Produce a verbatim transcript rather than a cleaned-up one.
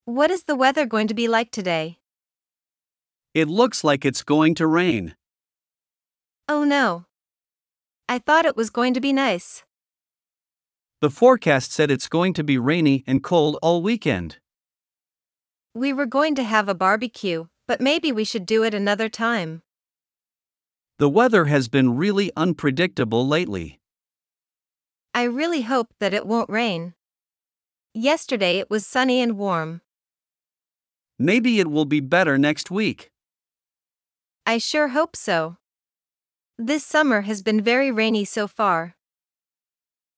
What is the weather going to be like today? It looks like it's going to rain. Oh no. I thought it was going to be nice. The forecast said it's going to be rainy and cold all weekend. We were going to have a barbecue, but maybe we should do it another time. The weather has been really unpredictable lately. I really hope that it won't rain. Yesterday it was sunny and warm. Maybe it will be better next week. I sure hope so. This summer has been very rainy so far.